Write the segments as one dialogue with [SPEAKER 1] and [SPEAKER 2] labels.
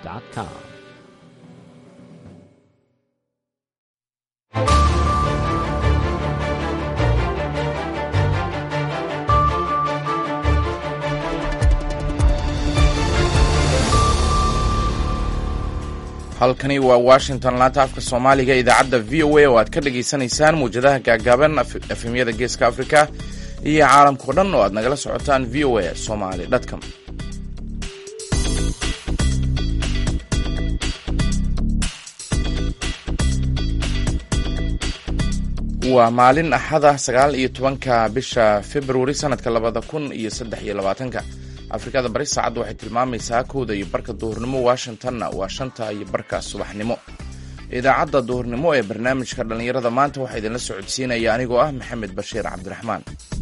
[SPEAKER 1] halkani waa Washington, laanta afka Soomaaliga, idaacadda VOA oo aad ka dhageysanaysaan muujadaha gaagaaban afhimyada Geeska Afrika iyo caalamka oo dhan oo aad nagala socotaan voasomali.com. waa maalin axada 19 bisha February sanadka 2023. Afrikada bari saacaddu waxay tilmaamaysaa 1:00 duhurnimo, Washingtonna waa 5:00 subaxnimo. Idaacadda duhurnimo ee barnaamijka dhalinyarada maanta waxaa idinla socodsiinaya anigoo ah Maxamed Bashiir Cabdiraxmaan.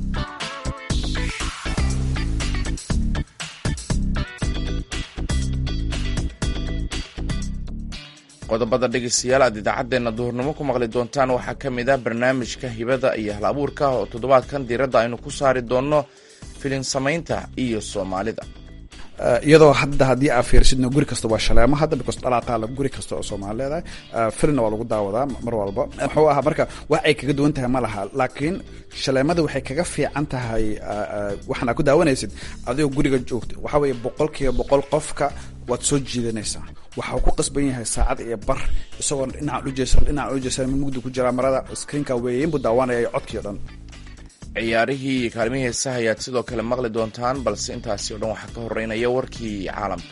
[SPEAKER 1] qodobada dhegeystayaal aad idaacaddeena duhurnimo ku maqli doontaan waxaa ka mid ah barnaamijka hibada iyo hal-abuurka oo toddobaadkan diiradda aynu ku saari doonno filin samaynta iyo Soomaalida.
[SPEAKER 2] iyadoo hadda haddii aad fiirsidno guri kasta waa shaleemo hadda because dhalaaqaala guri kasta oo Soomaaliyeed filmna waa lagu daawadaa mar walba. Wuxuu ahaa marka wax ay kaga duwan tahay ma laha, laakiin shaleemada waxay kaga fiican tahay waxaana ku daawanaysid adigoo guriga joogto. Waxa weeye 100% qofka waad soo jiidanaysaa. waxa uu ku qasban yahay saacad iyo bar isagoo dhinaca u jeesan mugdi ku jira marada screenka weeyeen buu daawanaya codkii dhan.
[SPEAKER 1] ciyaarihii iyo kaalmihii heesaha ayaad sidoo kale maqli doontaan, balse intaasi oo dhan waxaa ka horeynaya warkii caalamka.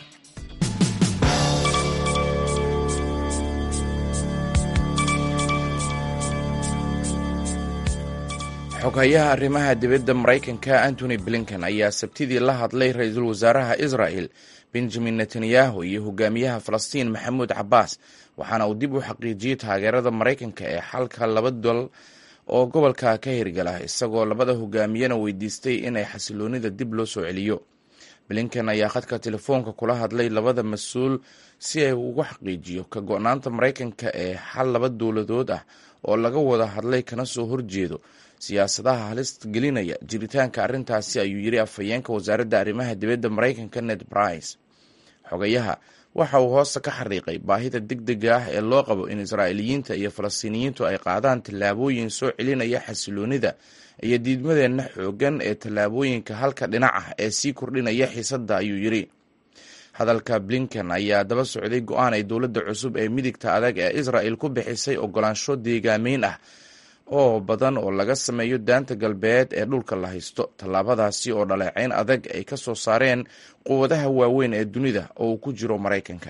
[SPEAKER 1] xoghayaha arrimaha dibadda Maraykanka Antony Blinken ayaa Sabtidii la hadlay ra'iisul wasaaraha Israel Benjamin Netanyahu iyo hogaamiyaha Falastiin Maxamuud Cabbaas, waxaana uu dib u xaqiijiyey taageerada Maraykanka ee xalka laba dal oo gobolka ka hirgala, isagoo labada hogaamiyana weydiistay inay xasiloonida dib loo soo celiyo. Blinken ayaa khadka telefoonka kula hadlay labada mas-uul si ay ugu xaqiijiyo ka go'naanta Maraykanka ee xal laba dowladood ah oo laga wada hadlay kana soo horjeedo siyaasadaha halista gelinaya jiritaanka arrintaasi, ayuu yidhi afhayeenka wasaaradda arrimaha dibadda Maraykanka Ned Price. xogayaha waxa uu hoosta ka xariiqay baahida degdega ah ee loo qabo in Israa'iiliyiinta iyo Falastiiniyiintu ay qaadaan tallaabooyin soo celinaya xasiloonida iyo diidmadeenna xooggan ee tallaabooyinka halka dhinac ah ee sii kordhinaya xiisadda, ayuu yidhi. hadalka Blinken ayaa daba socday go'aan ay dowladda cusub ee midigta adag ee Israel ku bixisay ogolaansho deegaameyn ah oo badan oo laga sameeyo daanta galbeed ee dhulka la haysto. tallaabadaasi oo dhaleecayn adag ay ka soo saareen quwadaha waaweyn ee dunida oo uu ku jiro Maraykanka.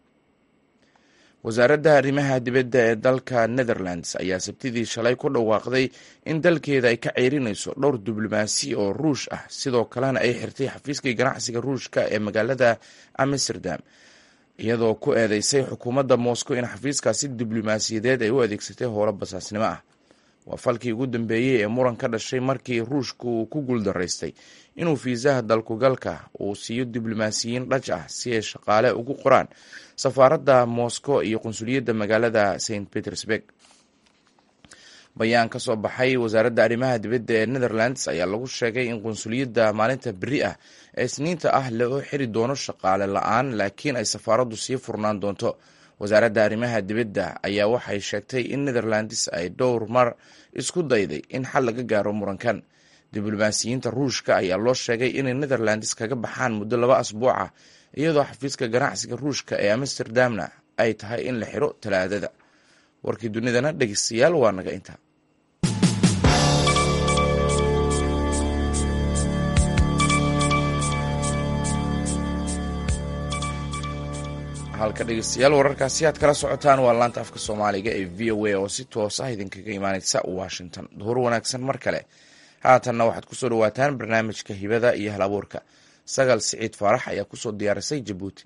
[SPEAKER 1] wasaaradda arrimaha dibadda ee dalka Netherlands ayaa Sabtidii shalay ku dhawaaqday in dalkeeda ay ka ceyrinayso dhowr diblomaasi oo Ruush ah, sidoo kalena ay xirtay xafiiskii ganacsiga Ruushka ee magaalada Amsterdam, iyadoo ku eedeysay xukuumadda Moscow in xafiiskaasi diblomaasiyadeed ay u adeegsatay howlo basaasnimo ah. waa falkii ugu dambeeyey ee muran ka dhashay markii Ruushku uu ku guuldaraystay inuu fiisaha dalkugalka uu siiyo diblomaasiyiin dhaj ah si ay shaqaale ugu qoraan safaaradda Moscow iyo qunsuliyadda magaalada St. Petersburg. bayaan ka soo baxay wasaaradda arrimaha dibadda ee Netherlands ayaa lagu sheegay in qunsuliyadda maalinta beri ah ee Isniinta ah loo xiri doono shaqaale la'aan, laakiin ay safaaraddu sii furnaan doonto. wasaaradda arrimaha dibadda ayaa waxay sheegtay in Netherlands ay dhowr mar isku dayday in xal laga gaaro murankan. diblomaasiyiinta Ruushka ayaa loo sheegay inay Netherlands kaga baxaan muddo 2 asbuuc ah, iyadoo xafiiska ganacsiga Ruushka ee Amsterdamna ay tahay in la xiro Talaadada. warkii dunidana dhegeystayaal waa naga intaa. halka dhegeystayaal wararkaasi aad kala socotaan waa laanta afka Soomaaliga ee VOA oo si toos ah idinkaga imaanaysa Washington. duhur wanaagsan mar kale. haatanna waxaad kusoo dhawaataan barnaamijka hibada iyo hal-abuurka. Sagal Siciid Faarax ayaa kusoo diyaarisay Jabuuti.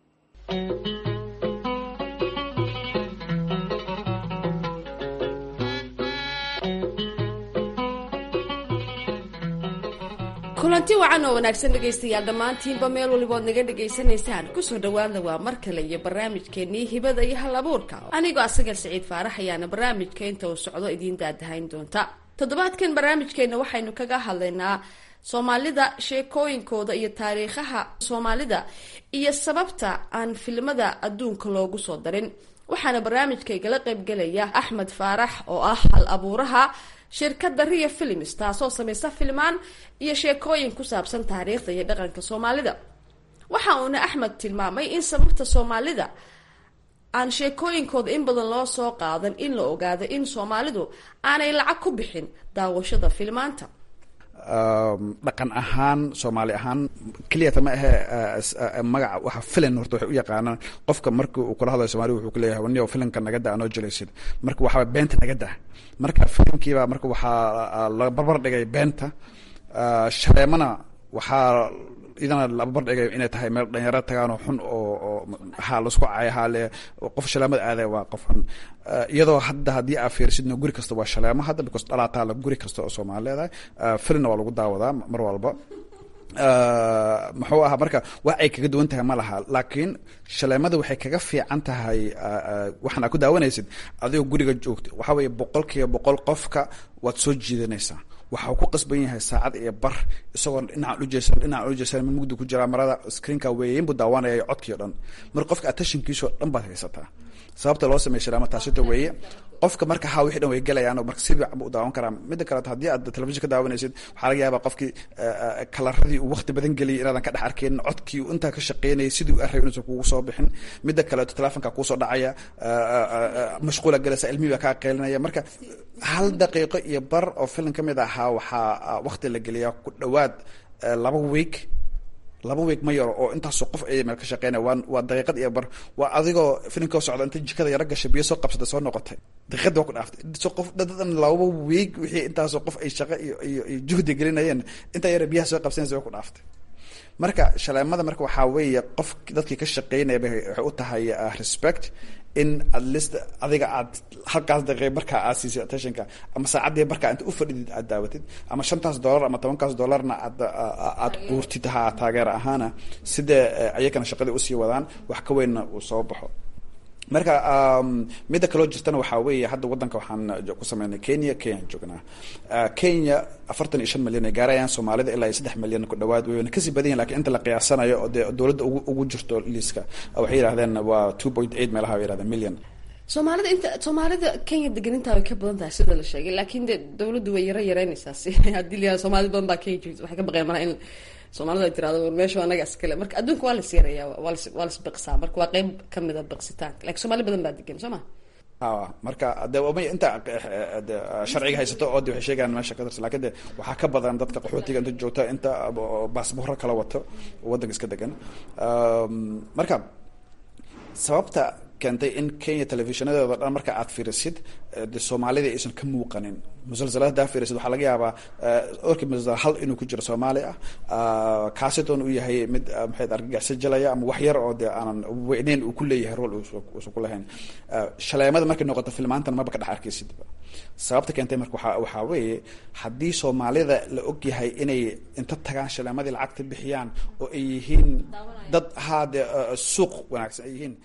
[SPEAKER 3] kulanti wacan oo wanaagsan dhegaystayaal dhammaantiinba meel walibood naga dhegaysanaysaan kusoo dhawaada waa mar kale iyo barnaamijkeenii hibada iyo hal-abuurka. anigoo Sagal Siciid Faarax ayaana barnaamijka inta uu socdo idiin daadahayn doonta. toddobaadkan barnaamijkeena waxaynu kaga hadlaynaa soomaalida, sheekooyinkooda iyo taariikhaha soomaalida iyo sababta aan filimada adduunka loogu soo darin. waxaana barnaamijkaygala qaybgelaya Axmed Faarax oo ah hal abuuraha shirkadda Riya Films, taasoo samaysa filmaan iyo sheekooyin ku saabsan taariikhda iyo dhaqanka Soomaalida. waxa uuna Axmed tilmaamay in sababta Soomaalida aan sheekooyinkooda in badan loo soo qaadan in la ogaado in Soomaalidu aanay lacag ku bixin daawashada filmaanta.
[SPEAKER 2] dhaqan ahaan Soomaali ahaan keliyata ma ahe magaca waxa filan horta waxay u yaqaanaan qofka markii uu kula hadlayo Soomaali wuxuu ku leeyahay waniyo filanka naga daa anoo jilaysid, marka waxa beenta naga daa, marka filankiiba marka waxaa la barbar dhigay beenta. Shaleemana waxaa idana la barbar dhigay inay tahay meel dhalinyaro tagaan oo xun oo ha la isku caayo haale qof shaleemad aaday waa qofan, iyadoo haddii aad fiirsidna guri kasta waa shaleemo hadda because dhalaataa la guri kasta oo Soomaali leedahay. filmna waa lagu daawadaa mar walba. muxuu ahaa marka wax ay kaga duwan tahay ma laha, laakiin shaleemada waxay kaga fiican tahay waxaan ku daawanaysid adigoo guriga joogto. waxa weeye 100% qofka waad soo jiidanaysaa. waxa uu ku qasban yahay saacad iyo bar isagoo dhinaca u jeesan mugdi ku jira marada screenka weeyeen buu daawanaya codkii dhan, marka qofka attentionkiisa dhan baad haysataa. sababta loo sameeyo shaleemo taasoo weeye qofka marka ha wixii dhan way galayaan oo marka si fiican u daawan karaa. mid kale haddii aad television ka daawanaysid waxa laga yaabaa qofkii kalaradii uu waqti badan geliyay inaadan ka dhex arkin codkii uu inta ka shaqeynayay sidii uu array inuu kugu soo bixin. mid kale telefoonka ku soo dhacaya mashquul galaysa ilmiga ka qeylinaya. marka hal daqiiqo iyo bar oo filim kamid ah waxa waqti la geliyaa ku dhawaad 2 week ma yaro oo intaas qof ay meel ka shaqeynay waa daqiiqad iyo bar. waa adigoo filimka socda inta jikada yara gashay biyo soo qabsada soo noqotay daqiiqad waa ku dhaaftay. soo qof dadan 2 week wixii intaas qof ay shaqo iyo juhdi gelinayeen inta yara biyaha soo qabsanaysa waa ku dhaaftay. marka shaleemada marka waxa weeye qof dadkii ka shaqeynaya waxay u tahay respect in at least adiga aad halkaas daqiiqo marka aad siisay attentionka ama saacadii marka inta u fadhidid aad daawatid ama $5 ama $10 aad quurtid ha taageer ahaana sida ayagana shaqada u sii wadaan wax ka weyn uu soo baxo. marka mid kale jirtana waxa weeye hadda wadanka waxaan ku sameynay Kenya joognaa. Kenya 45 milyan ay gaarayaan, Soomaalida ilaa 3 milyan ku dhawaad way ka sii badan yihiin, laakiin inta la qiyaasanayo oo dawladda ugu jirto liiska waxay yiraahdeen waa 2.8 meelaha ay yiraahdeen milyan.
[SPEAKER 3] Soomaalida Kenya deganinta way ka badan tahay sida la sheegay, laakiin dawladdu way yareynaysaa si haddii la Soomaali badan baa Kenya joogto waxay ka baqayaan mar in Soomaalida tirada meesha anaga iskale. marka adduunka waa la siireeyaa waa la biqsaa, marka waa qayb kamid ah biqsitaanka, laakiin Soomaali badan baa degan Soomaa.
[SPEAKER 2] marka inta sharciga haysato oo waxay sheegaan meesha ka tirsan, laakiin waxaa ka badan dadka qaxootiga inta joogta inta baasboorka kala wato wadanka iska degan. marka sababta keentay in Kenya televisionadooda dhan marka aad fiirisid Soomaalida aysan ka muuqanin musalsalada fiirisid waxa laga yaabaa orki musalsal hal inuu ku jiro Soomaali ah kaasitoon uu yahay mid maxay argagaxsan jalaya ama wax yar oo aanan weyneyn uu ku leeyahay role uu ku lahayn. shaleemada markay noqoto filmaantan ma ba ka dhex arkaysid. sababta keentay marka waxa weeye haddii Soomaalida la og yahay inay inta tagaan shaleemadii lacagta bixiyaan oo ay yihiin dad haade suuq wanaagsan ay yihiin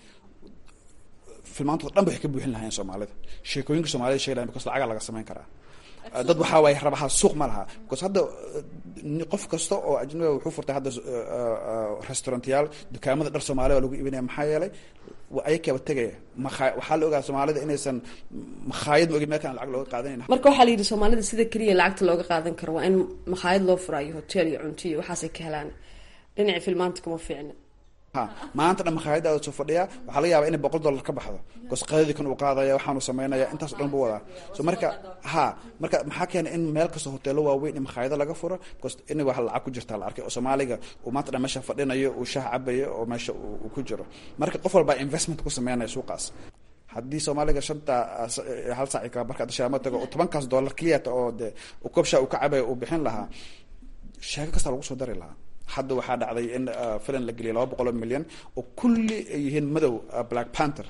[SPEAKER 2] filmaantu dhan waxay ka buuxin lahayn Soomaalida. sheekooyinka Soomaalida sheegayaan because lacag laga sameyn karaa. dad waxa way rabaha suuq ma laha because hadda qof kasta oo ajnabi wuxuu furtay hadda restaurantyaal dukaamada dhar Soomaaliya lagu iibinaya maxaa yeelay ay ka tagay waxa la ogaa Soomaalida inaysan makhaayad ma ogin meekan lacag looga qaadanayna. marka waxa la yiri Soomaalida sida kaliya lacagta looga qaadan karo waa in makhaayad loo furayo hotel iyo cunto iyo waxaas ay ka helaan. dhinaca filmaanta kuma fiicna. maanta dhan makhaayada soo fadhiya waxa laga yaabaa in $100 ka baxdo because qadadii kan uu qaadaya waxaanu sameynaya intaas dhan buu wadaa. marka maxaa keenay in meel kasta hoteelo waaweyn in makhaayada laga furo because in wax lacag ku jirta la arkay oo Soomaaliga uu maanta dhan meesha fadhinayo uu shaah cabayo oo meesha uu ku jiro. marka qof walba investment ku sameynaya suuqaas. haddii Soomaaliga hal saac ka marka shaqo tago $10 kaliya oo koobsha uu ka cabayo uu bixin lahaa sheeko kasta lagu soo dari lahaa. hadda waxaa dhacday in filim la geliyay 200 milyan oo kulli ay yihiin madow Black Panther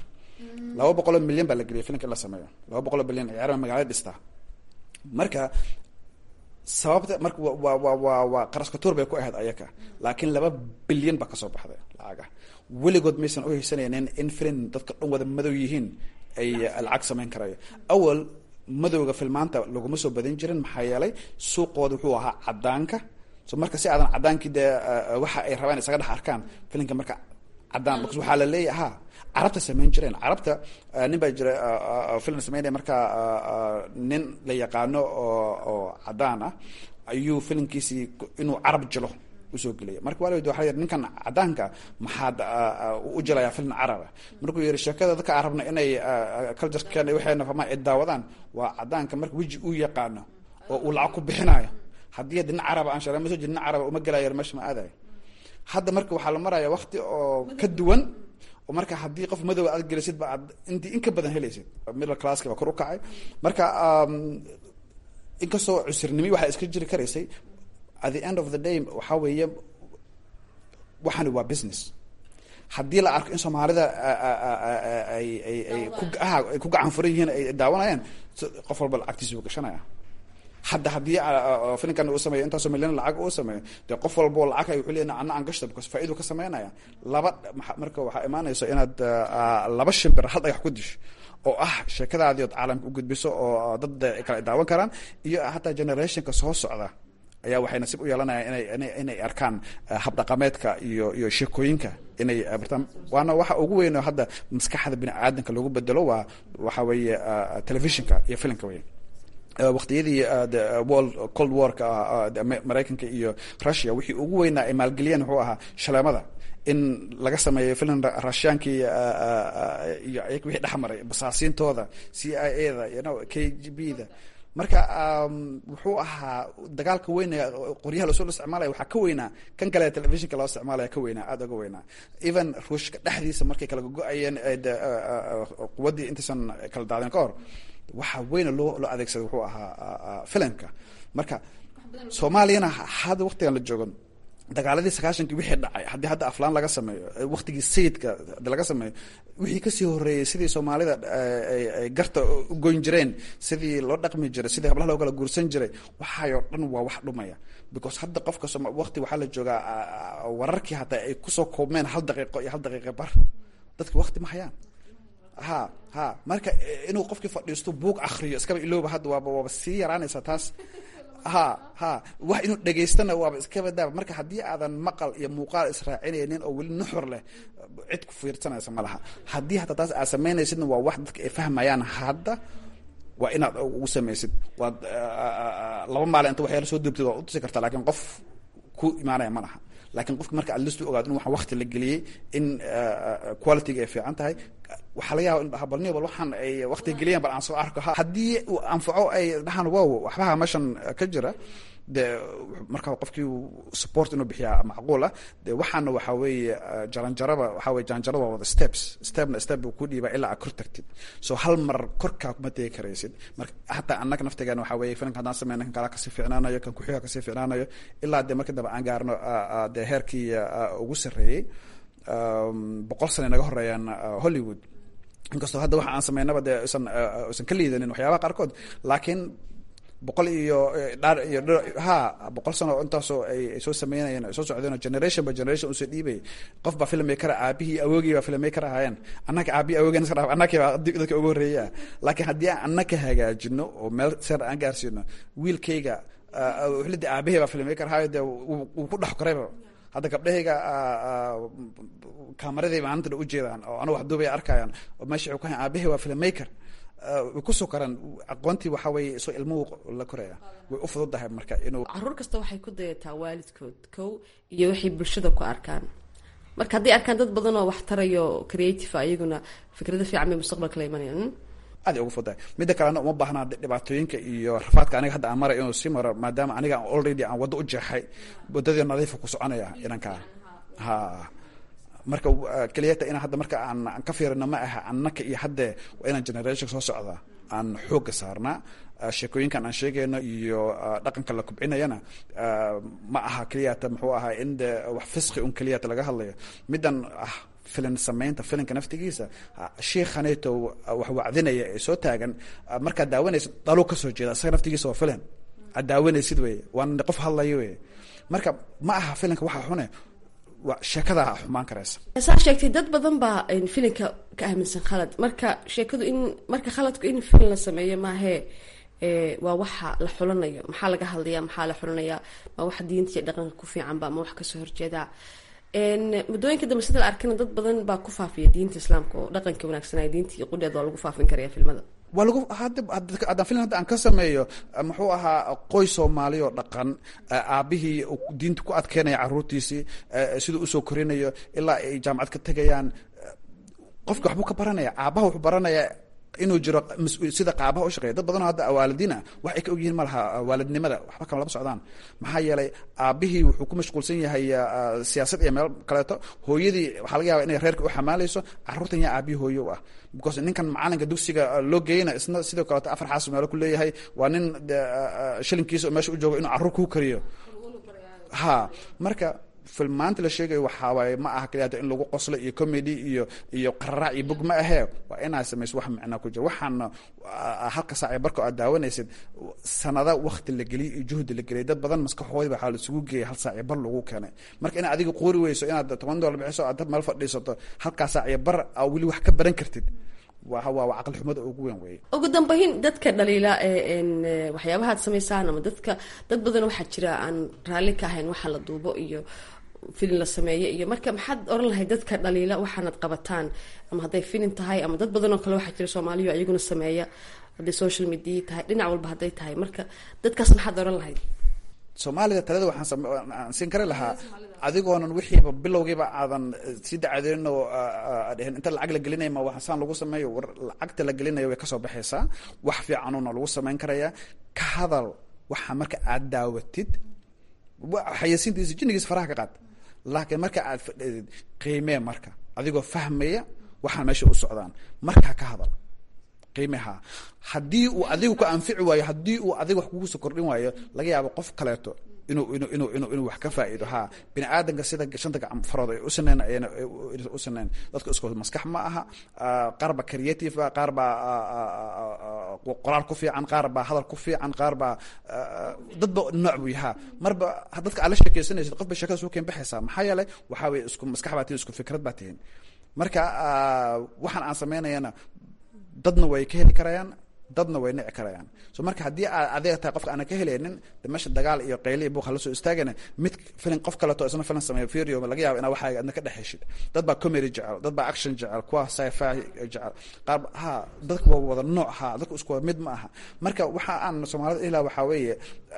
[SPEAKER 2] 200 milyan baa la geliyay filimka la sameeyo 200 milyan ciyaar magaalada dhista. marka sababta marka waa qaraskator bay ku ahayd ayaka, laakiin 2 bilyan ba ka soo baxday lacag. weligood maysan u haysanayeen in filim dadka dhan wada madow yihiin ay lacag sameyn karayo. awal madowga filmaanta laguma soo badin jirin maxaa yeelay suuqooda wuxuu ahaa cadaanka so marka si aadan cadaankii dee waxa ay rabaan isaga dhex arkaan filimka marka cadaan because waxaa la leeyahay carabta samayn jireen carabta nin baa jira film sameynaya marka nin la yaqaano oo cadaan ah ayuu filimkiisii inuu carab jilo usoo gelaya marka waa la weydiye waxaa yidhi ninkan cadaanka maxaad u jelayaa film caraba markuu yidhi sheekada dadka carabna inay culturekeena waxayna fahmaan ay daawadaan waa cadaanka marka weji uu yaqaano oo uu lacag ku bixinayo haddii dhinac caraba aan shalay ma soo jeedin dhinac caraba uma gelayo meesha ma aadayo hadda marka waxaa la maraya waqti oo ka duwan oo marka haddii qof madow aad gelisid ba aad intii in ka badan helaysid middle classka baa kor u kacay marka inkastoo cusurnimi waxaa iska jiri karaysay at the end of the day waxaa weeye waxani waa business haddii la arko in soomaalida ay ku gacan furan yihiin ay daawanayaan qof walba lacagtiisa uu gashanaya hadda haddii filimkan uu sameeyo intaasoo milyan lacag uu sameeyo dee qof walbo lacag ay wuxuu leeyahay anna aan gashta because faa'iidu ka sameynaya marka waxaa imaanaysa inaad laba shimbir hal dhagax ku disho oo ah sheekadaadii ood caalamka u gudbiso oo dad kale daawan karaan iyo hataa generationka soo socda ayaa waxay nasiib u yeelanayaan inay arkaan habdhaqameedka iyo sheekooyinka inay bartaan waana waxa ugu weyn oo hadda maskaxda bini aadanka lagu bedelo waxa weeye telefishinka iyo filimka weyn waqtiyadii world cold warka maraykanka iyo russia wixii ugu weynaa ay maalgeliyeen wuxuu ahaa shaleemada in laga sameeyo filim rushyankii iyo ayaga wixii dhexmaray basaasiintooda c i a da k g b da marka wuxuu ahaa dagaalka weyn qoryaha lasoo isticmaalaya waxaa ka weynaa kan kale telefishinka loo isticmaalaya ka weynaa aada uga weynaa even ruushka dhexdiisa markay kala go-ayeen quwaddii intaysan kala daadeen ka hor waxaa weyna loo adeegsada wuxuu ahaa filimka marka soomaaliyana hadda waqtigan la joogo dagaaladii 90kii wixii dhacay haddii hadda aflaan laga sameeyo waqtigii sayidka laga sameeyo wixii kasii horeeyey sidii soomaalida ay garta u goyn jireen sidii loo dhaqmi jiray sidii hablaha loo kala guursan jiray waxaayoo dhan waa wax dhumaya because hadda qofka waqti waxaa la joogaa wararkii hataa ay kusoo koobmeen 1 daqiiqo iyo 1 daqiiqo bar dadka waqti ma hayaan ha marka inuu qofkii fadhiisto buug akhriyo iskaba ilooba hadda waaba sii yaraanaysa taas wax inuu dhegaystana waaba iska badaaba marka haddii aadan maqal iyo muuqaal israacinaynin oo weli nuxur leh cid ku fiirsanaysa ma laha haddii hataa taas aad samaynaysidna waa wax dadka ay fahmayaan hadda waa inaad ugu samaysid waad 2 maalin inta waxyaala soo duubtid waad utusi kartaa laakiin qof ku imaanaya ma laha laakiin qofka marka aad listu ogaado in waxa waqti la geliyey in qualityga ay fiican tahay waxaa laga yaaba in dhaha balniyo bal waxaan ay waqti geliyeen bal aan soo arko haddii uu anfaco ay dhahaan wow waxbaha meeshan ka jira de marka qofkii support inuu bixiyaa macquul ah de waxaana waxaa weeye jaranjaraba waxaa weeye jaranjaraba wada stepna step ku dhiiba ilaa kor tagtid so hal mar korkaa kuma tegi karaysid marka hataa annaga naftigeena waxaa weeye filimka haddaan sameyna kan kala kasii fiicnaanayo kan ku-xiga kasii fiicnaanayo ilaa de marka dambe aan gaarno de heerkii ugu sarreeyey 100 sano naga horeeyaan Hollywood inkastoo hadda waxa aan sameynaba de isan ka liidanin waxyaabaha qaarkood laakiin 100 iyo 100 sano intaasoo ay soo sameynayeen ay soo socdeen generation by generation usoo dhiibay qof baa filmmaker aabihii awoogii baa filmmaker ahaayeen annaka aabihii awoogeen iska dhaaf annaka baa dadka ugu horeeya laakiin haddii aan annaka hagaajino oo meel sare aan gaarsiino wiilkayga wixlida aabihii baa filmmaker ahayo dee wuu ku dhex korayba hadda gabdhahayga kaamaradii maanta u jeedaan oo anigu wax duubay arkayaan oo meesha wuxuu ka hayn aabihii waa filmmaker way ku soo karaan aqoontii waxaa weeye soo ilmuhu la koraya way u fududahay marka inuu
[SPEAKER 3] caruur kasta waxay ku dayataa waalidkood kow iyo waxay bulshada ku arkaan marka hadday arkaan dad badan oo wax tarayo creative iyaguna fikrado fiican bay mustaqbalka la imanayaan
[SPEAKER 2] aad ugu fududahay midda kalena uma baahnaa dhibaatooyinka iyo rafaadka aniga hadda aan maray inuu sii maro maadaama aniga already aan waddo u jeexay waddadii nadiifa ku soconaya inankaa marka keliyata inaan hadda marka aan ka fiirino ma aha annaka iyo haddee waa inaan generation soo socda aan xoogga saarnaa sheekooyinkan aan sheegayno iyo dhaqanka la kubcinayana ma aha keliyata muxuu ahaa in de wax fisqi un keliyata laga hadlayo middan filim samaynta filimka naftigiisa sheekhaneeto wax wacdinaya ee soo taagan markaad daawanaysid daluu ka soo jeeda isaga naftigiisa waa filim aad daawanaysid weye waana qof hadlayo weye marka ma aha filimka waxa xune waa sheekadaa xumaan karaysa
[SPEAKER 3] saa sheegtay dad badan baa filimka ka aaminsan khalad marka sheekadu in marka khaladku in filim la sameeyo maahee waa waxa la xulanayo, maxaa laga hadlaya, maxaa la xulanayaa, ma wax diinta iyo dhaqanka ku fiicanba ma wax kasoo horjeeda. muddooyinka dambe sida la arkana dad badan baa ku faafiya diinta islaamka oo dhaqanka wanaagsanaya diinta iyo qudheed waa lagu faafin karaya filmada.
[SPEAKER 2] waa lagu haddaan filan hadda aan ka sameeyo muxuu ahaa qoys Soomaali oo dhaqan aabihii diinta ku adkeynaya carruurtiisii siduu usoo korinayo ilaa ay jaamacad ka tegayaan, qofka waxbuu ka baranaya, aabaha wuxuu baranaya inuu jiro sida qaabaha u shaqeeya. dad badan oo hadda waalidiin ah wax ay ka ogyihiin ma laha waalidnimada, waxba kama laba socdaan. maxaa yeelay aabihii wuxuu ku mashquulsan yahay siyaasad iyo meel kaleeto, hooyadii waxaa laga yaabaa inay reerka u xamaalayso, carruurtan yaa aabihii hooyo u ah, because ninkan macalinka dugsiga loo geeyna isna sidoo kaleeto 4 xaas meelo ku leeyahay, waa nin shilinkiisa meesha u joogo inuu carruur kuu kariyo. ha marka filmaanta la sheegayo waxaa waaye ma aha kaliya in lagu qoslo iyo comedy iyo qararac iyo bug ma ahee, waa inaa samayso wax macnaa ku jiro. waxaana halka saac barko aad daawanaysid sanada waqti la geliyay iyo juhdi la geliyay, dad badan maskaxoodii waxaa la isugu geeyay hal saac bar lagu keenay. marka inaad adiga qoori weyso inaad $10 bixiso aad meel fadhiisato halkaa saac bar weli wax ka baran kartid, waa caqli xumada ugu weyn weeye.
[SPEAKER 3] ugu dambeyn dadka dhaliila waxyaabahaad samaysaan ama dad badan waxaa jira aan raalli ka ahayn waxa la duubo iyo filin la sameeyo iyo marka maxaad oran lahayd dadka dhaliila waxaanad qabataan, ama hadday filin tahay ama dad badan oo kale waxaa jira Soomaaliya iyaguna sameeya, hadday social media tahay dhinac walba hadday tahay, marka dadkaas maxaad oran lahayd?
[SPEAKER 2] Soomaalida talada waxaan siin kari lahaa adigoonan wixiiba bilowgiiba aadan sii dacadeen oo aadeen inta lacag la gelinayo ma waxaan lagu sameeyo, war lacagta la gelinayo way ka soo baxaysaa, wax fiican oo lagu sameyn karaya. ka hadal waxa marka aad daawatid xayeysiintiisa jinnigiisa faraha ka qaad, laakiin marka aad fadhidid qiimee, marka adigoo fahmaya waxaan meesha u socdaan markaa ka hadal, qiimeha. haddii uu adigu ku anfici waayo, haddii uu adiga wax kugu soo kordhin waayo, laga yaabo qof kaleeto inuu wax ka faa'iido. ha bini aadanka sida shanta gacan farood ay u saneyn ayna u saneyn, dadka isku maskax ma aha, qaar baa creative ah, qaar baa qoraal ku fiican, qaar baa hadal ku fiican, qaar baa dadba nooc buu yahaa. marba dadka aad la sheekaysanaysid qof bay sheekada soo keen baxaysaa, maxaa yeelay waxaa weye isku maskax baa tihiin, isku fikrad baa tihiin. marka waxaan aan sameynayana dadna way ka heli karayaan, dadna way nici karayaan. so marka haddii aad adeeg tahay qofka aanan ka helaynin, de meesha dagaal iyo qayli iyo buuq hala soo istaagana, mid filin qof kaleeto isna filin sameeyo fiiriyo laga yaabo inaa waxaa adna ka dhex heshid. dad baa comedy jecel, dad baa action jecel, kuwa sci-fi jecel, qaar ha dadku waa wada nooc, ha dadku isku mid ma aha. marka waxa aan Soomaalida ilaa waxaa weeye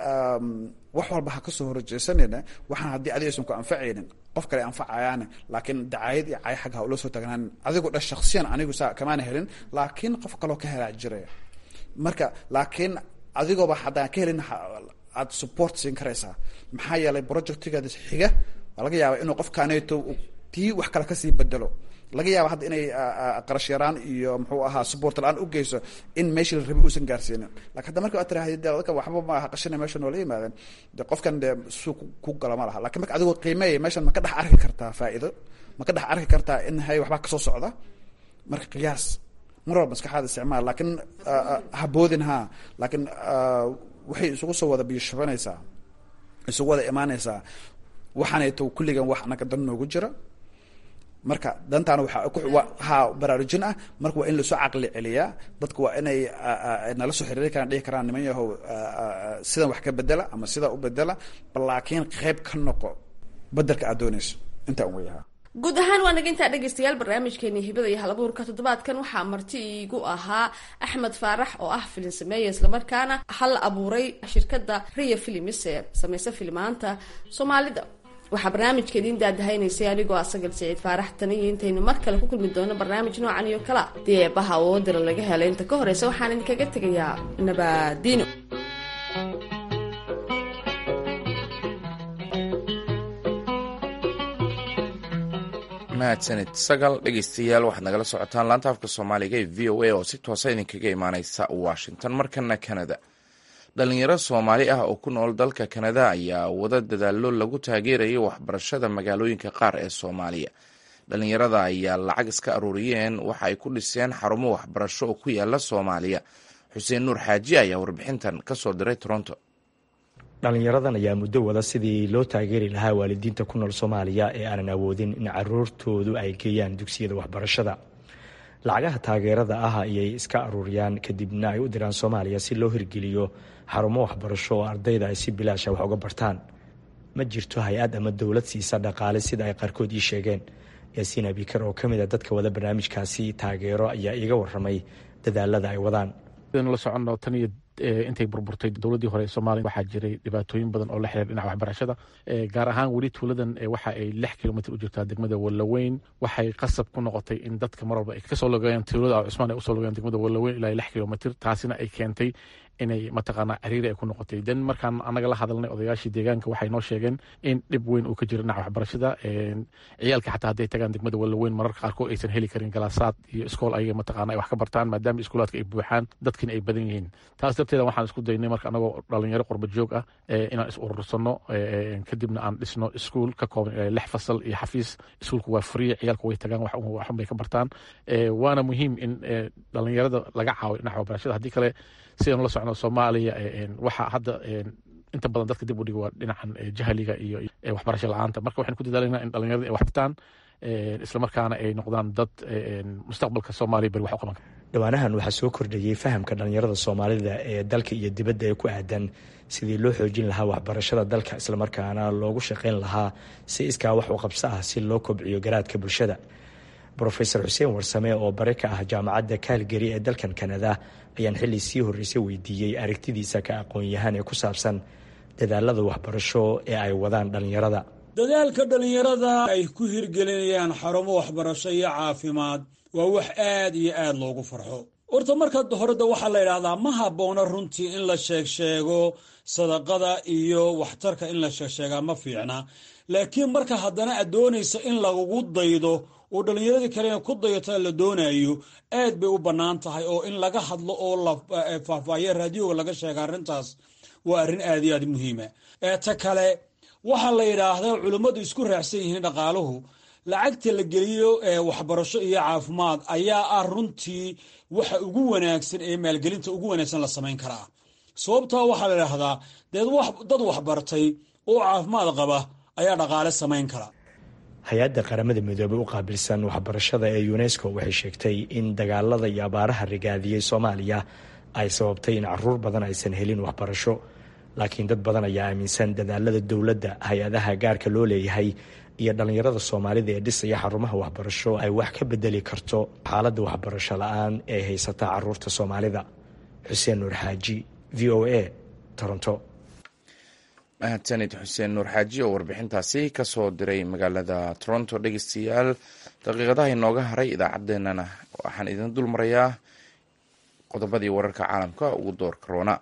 [SPEAKER 2] wax walba ha ka soo horjeesanayna waxaan haddii adiga aysan ku anfacaynin qof kale anfacayaane, laakiin dacaayad iyo cay xag ha ula soo tagnaan. adigu dha shakhsiyan anigu saa kamaana helin, laakiin qof kaloo ka helaa jiraya. marka laakiin adigooba haddaan ka helin aad support siin karaysaa, maxaa yeelay projectigaada xiga laga yaaba inuu qofkaaneeto tii wax kale kasii bedelo, laga yaaba hadda inay qarash yaraan iyo muxuu ahaa support la-aan u geyso in meeshii la rabay uusan gaarsiinin. laakiin hadda marka aad tiraahdo dadka waxba ma aha qashina meesha noola yimaadeen, de qofkan de suuq ku gala ma laha. laakiin marka adigoo qiimeeya meeshan ma ka dhex arki kartaa faa'iido, ma ka dhex arki kartaa in hay waxbaa kasoo socda, marka qiyaas mar walba maskaxaada isticmaal, laakiin haboodin ha, laakiin waxay isugu soo wada biyashabanaysaa, isugu wada imaanaysaa waxaanayto kulligan wax anaga dan noogu jira. marka dantaana waxaa baraarujin ah, marka waa in lasoo caqli celiyaa, dadku waa inay nala soo xiriiri karaan, dhihi karaan niman yahow sidan wax ka bedela ama sidaa u bedela, laakiin qayb ka noqo bedelka aad doonayso. intaa un weyahaa.
[SPEAKER 3] guud ahaan waa naga intaa dhegaystayaal barnaamijkeeni hibada iyo halabuurka toddobaadkan waxaa marti iigu ahaa Axmed Faarax oo ah filin sameeye islamarkaana hal abuuray shirkadda Riya Films ee sameysa filmaanta Soomaalida. waxaa barnaamijka idin daadahaynaysay anigoo Asagal Saciid Faarax, tan iyo intaynu mar kale ku kulmi doono barnaamij noocan iyo kala deebaha oo dira laga helay. inta ka horeysa waxaan idinkaga tegayaa nabadiino.
[SPEAKER 1] mahadsanid sagal. dhegeystayaal waxaad nagala socotaan laanta afka Soomaaliga ee VOA oo si toosa idinkaga imaaneysa Washington. markana Canada, dhalinyaro Soomaali ah oo ku nool dalka Canada ayaa wada dadaalo lagu taageerayo waxbarashada magaalooyinka qaar ee Soomaaliya. dhalinyarada ayaa lacag iska aruuriyeen waxa ay ku dhiseen xarumo waxbarasho oo ku yaala Soomaaliya. Xuseen Nuur Xaaji ayaa warbixintan ka soo diray Toronto.
[SPEAKER 4] dhalinyaradan ayaa muddo wada sidii loo taageeri lahaa waalidiinta ku nool Soomaaliya ee aanan awoodin in caruurtoodu ay geeyaan dugsiyada waxbarashada. lacagaha taageerada ah ayay iska aruuriyaan kadibna ay u diraan soomaaliya si loo hirgeliyo xarumo waxbarasho oo ardayda ay si bilaasha wax uga bartaan. ma jirto hay-ad ama dowlad siisa dhaqaale sida ay qaarkood ii sheegeen. yaasiin abikar oo ka mid a dadka wada barnaamijkaasi taageero ayaa iiga waramay dadaalada ay wadaan.
[SPEAKER 5] la soconno tan iyo intay burburtay dowladdii hore ee soomaaliya waxaa jiray dhibaatooyin badan oo la xiriir dhinaca waxbarashada, gaar ahaan weli tuuladan waxa ay 6 kilomitr u jirtaa degmada Wallaweyn. waxay qasab ku noqotay in dadka mar walba ay kasoo logayaan tuulada Cusmaan ay usoo logayaan degmada Wallaweyn ilaa 6 kilomitr. taasina ay keentay inay mataqaanaa ciriiri ay ku noqotay. dan markaan anaga la hadalnay odayaashii deegaanka waxay noo sheegeen in dhib weyn uu ka jiro dhinaca waxbarashada. ciyaalka xataa hadday tagaan degmada Wallaweyn mararka qaarkood aysan heli karin galaasaad iyo iskool ayaga mataqaana ay wax ka bartaan maadaama iskuulaadka ay buuxaan dadkina ay badan yihiin. taas darteeda waxaan isku daynay marka anagoo dhalinyaro qurba joog ah inaan is urursano kadibna aan dhisno iskuul ka kooban 6 fasal iyo xafiis. iskuulku waa free, ciyaalku way tagaan waxun bay ka bartaan. waana muhiim in dhalinyarada laga caawiyo dhinaca waxbarashada. haddii kale sidaan la socno Soomaaliya waxa hadda inta badan dadka dib u dhigo waa dhinacan jahliga iyo waxbarasho la'aanta. marka waxaan ku dadaalanaa in dhalinyarada ay wax bartaan isla markaana ay noqdaan dad mustaqbalka Soomaaliya bari wax u qaban kara.
[SPEAKER 4] dhawaanahan waxaa soo kordhayey fahamka dhalinyarada Soomaalida ee dalka iyo dibadda ee ku aadan sidii loo xoojin lahaa waxbarashada dalka isla markaana loogu shaqayn lahaa si iskaa wax u qabso ah si loo kobciyo garaadka bulshada. Professor Xuseen Warsame oo bare ka ah jaamacadda Calgary ee dalkan Canada ayaan xilli sii horreysay weydiiyey aragtidiisa ka aqoon-yahan ee ku saabsan dadaalada waxbarasho ee ay wadaan dhalinyarada.
[SPEAKER 6] dadaalka dhalinyarada ay ku hirgelinayaan xarumo waxbarasho iyo caafimaad waa wax aad iyo aad loogu farxo. horta marka horeda waxaa la yidhaahdaa ma habboona runtii in la sheego sadaqada iyo waxtarka in la sheegaa ma fiicna. laakiin marka haddana aad doonayso in lagugu daydo oo dhallinyaradii kalena ku dayata la doonayo aad bay u bannaan tahay oo in laga hadlo oo la faahfaahiyo raadiyoga laga sheega arrintaas waa arrin aad iyo aad muhiima. ta kale waxaa la yidhaahdaa culimmadu isku raacsan yihiin dhaqaaluhu lacagta la geliyo waxbarasho iyo caafimaad ayaa ah runtii waxa ugu wanaagsan ee maalgelinta ugu wanaagsan la samayn karaa. sababtaa waxaa la yidhaahdaa dad waxbartay oo caafimaad qaba ayaa dhaqaale samayn kara.
[SPEAKER 4] hay-adda qaramada midoobay u qaabilsan waxbarashada ee UNESCO waxay sheegtay in dagaalada iyo abaaraha rigaadiyey Soomaaliya ay sababtay in caruur badan aysan helin waxbarasho. laakiin dad badan ayaa aaminsan dadaalada dowladda, hay-adaha gaarka loo leeyahay iyo dhalinyarada Soomaalida ee dhisaya xarumaha waxbarasho ay wax ka bedeli karto xaaladda waxbarasho la-aan ee haysata caruurta Soomaalida. Xuseen Nuur Xaaji, VOA, Toronto.
[SPEAKER 1] mahadsanid xuseen nuur xaaji oo warbixintaasi ka soo diray magaalada Toronto. dhegeystayaal daqiiqadaha inooga haray idaacaddeenana waxaan idin dul marayaa qodobadii wararka caalamka ugu doorka roona.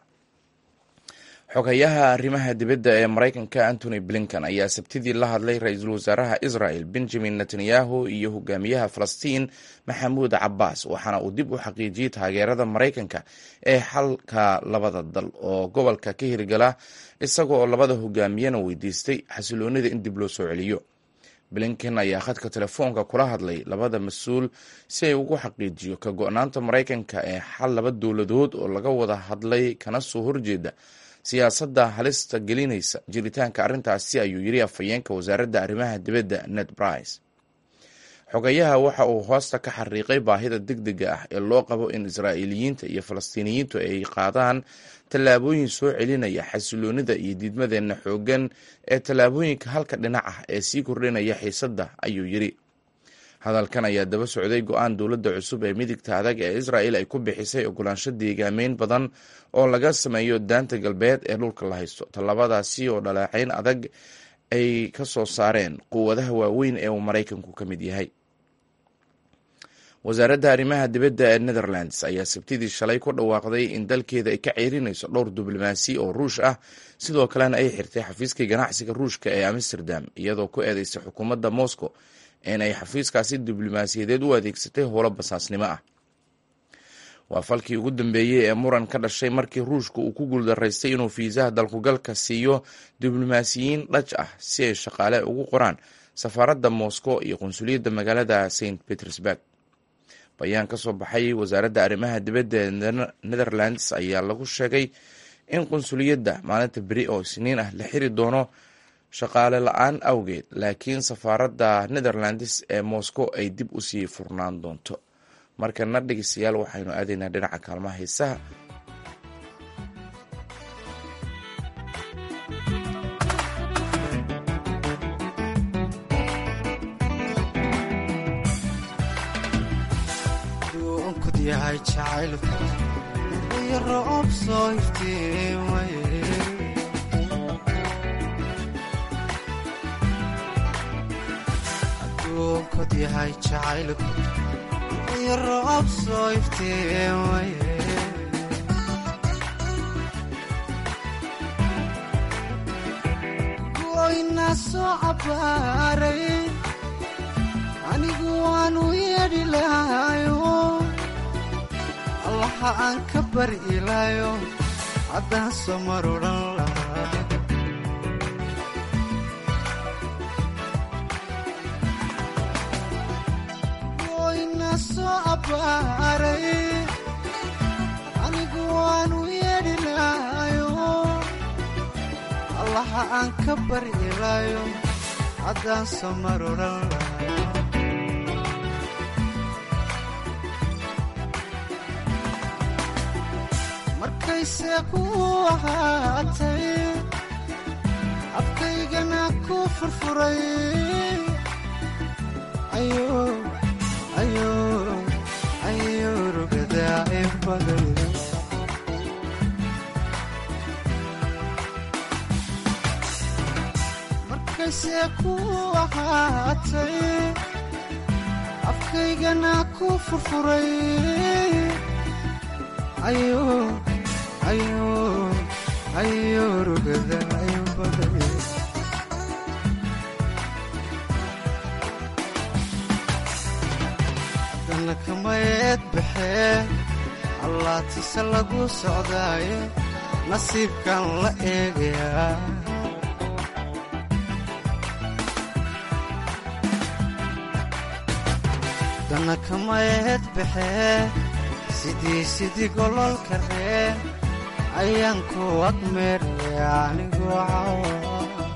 [SPEAKER 1] xogayaha arrimaha dibadda ee Maraykanka Antony Blinken ayaa sabtidii la hadlay ra-iisul wasaaraha Israel Benjamin Netanyahu iyo hogaamiyaha Falastiin Maxamuud Cabbaas, waxaana uu dib u xaqiijiyey taageerada Maraykanka ee xalka labada dal oo gobolka ka hirgala, isaga oo labada hogaamiyana weydiistay xasiloonida in dib loo soo celiyo. Blinken ayaa khadka telefoonka kula hadlay labada mas-uul si ay ugu xaqiijiyo ka go-naanta Maraykanka ee xal laba dowladood oo laga wada hadlay kana soo horjeeda siyaasadda halista gelinaysa jiritaanka arrintaasi, ayuu yiri afhayeenka wasaaradda arrimaha dibadda Ned Price. xogayaha waxa uu hoosta ka xariiqay baahida degdega ah ee loo qabo in Israa'iiliyiinta iyo Falastiiniyiintu ay qaadaan tallaabooyin soo celinaya xasiloonida iyo diidmadeenna xooggan ee tallaabooyinka halka dhinac ah ee sii kordhinaya xiisadda, ayuu yiri. hadalkan ayaa daba socday go-aan dowladda cusub ee midigta adag ee Israel ay ku bixisay ogolaansho deegaameyn badan oo laga sameeyo daanta galbeed ee dhulka la haysto. tallaabadaasi oo dhaleecayn adag ay ka soo saareen quwadaha waaweyn ee uu Maraykanku ka mid yahay. wasaaradda arrimaha dibadda ee Netherlands ayaa sabtidii shalay ku dhawaaqday in dalkeeda ay ka ceerinayso dhowr diblomaasi oo Ruush ah, sidoo kalena ay xirtay xafiiska ganacsiga Ruushka ee Amsterdam, iyadoo ku eedeysay xukuumadda Moscow in ay xafiiskaasi diblomaasiyadeed u adeegsatay howlo basaasnimo ah. waa falkii ugu dambeeyey ee muran ka dhashay markii Ruushka uu ku guuldaraystay inuu fiisaha dalkugalka siiyo diblomaasiyiin Dutch ah si ay shaqaale ugu qoraan safaaradda Moscow iyo qunsuliyadda magaalada St Petersburg. bayaan ka soo baxay wasaaradda arrimaha dibadda ee Netherlands ayaa lagu sheegay in qunsuliyadda maalinta beri oo Isniin ah la xiri doono shaqaale la-aan awgeed, laakiin safaaradda Netherlands ee Moscow ay dib u sii furnaan doonto. markana dhegeystayaal waxaynu aadaynaa dhinaca kaalmaha heesaha.
[SPEAKER 7] yahay jacaylku iyo roob soo iftiimaye adduunkod yahay jacaylku iyo roob soo iftiimaye goyna soo cabaaray anigu waanu yeedhi lahayo allaha aan ka bari ilaayo haddaan soo marudhan lahaa goyna soo abbaaray anigu waanu yeedhi lahayo allaha aan ka bari ilaayo haddaan soo marudhan lahaa markayse ku ahaatay afkaygana ku furfuray ayo rugadaa inbaday markayse ku ahaatay afkaygana ku furfuray ayo rugada inbaday haddana kamayeed baxee allaatise lagu socdaaye nasiibkan la eegayaa haddana kamayeed baxee sidii gololka reen ayaan ku agmeeraya anigoo cawa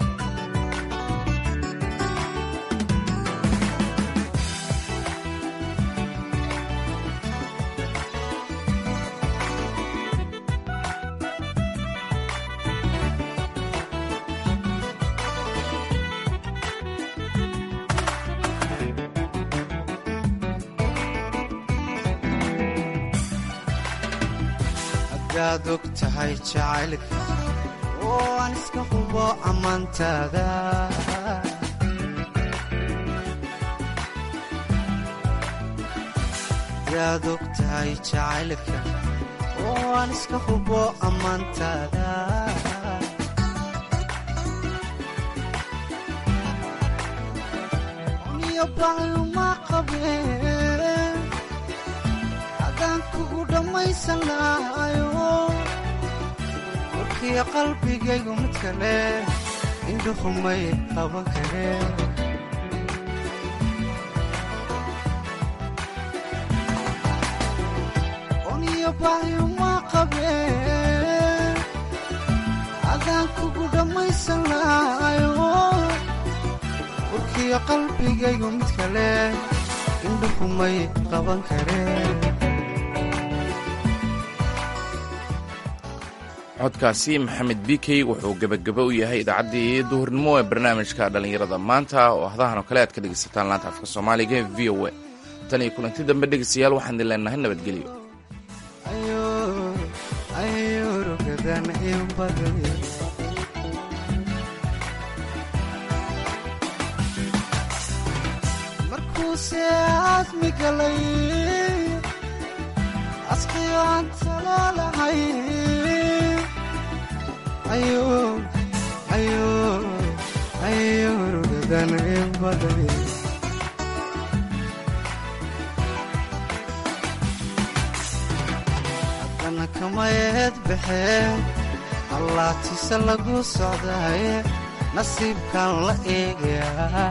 [SPEAKER 7] hadaad og tahay jacaylka oo aan iska hubo ammaantaada hadaad og tahay jacaylka oo aan iska hubo ammaantaada uniyo baayuma qabeen haddaan kugu dhammaysan lahayo warkiyo qalbigaygu mid kale indhuhumay qaban kareen uniyo baayuma qabeen haddaan kugu dhammaysan lahayo warkiyo qalbigaygu mid kale indhuhumay qaban kareen
[SPEAKER 1] codkaasi maxamed bikey wuxuu gebagabo u yahay idaacaddii duhurnimo ee barnaamijka dhallinyarada maanta oo hadahan oo kale aad ka dhegaysataan laanta afka soomaaliga ee v o a tan iyo kulanti dambe dhegaystayaal waxaan idin leenahay nabadgelyo
[SPEAKER 7] markuuse aadmi galay asqiyo aan talaalahay ayo rugadan inbaday haddana kamayeed baxee allaatise lagu socdaaye nasiibkan la eegayaa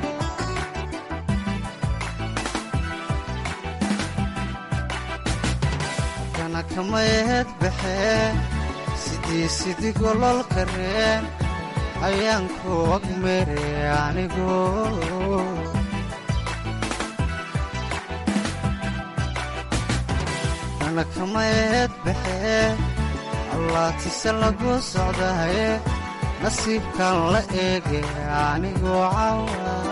[SPEAKER 7] haddana kamayeed baxee sidii gololka reen ayaan ku agmeeraya anigoo waxna kama eed baxee allaatise lagu socdaye nasiibkan la eege anigoo cawa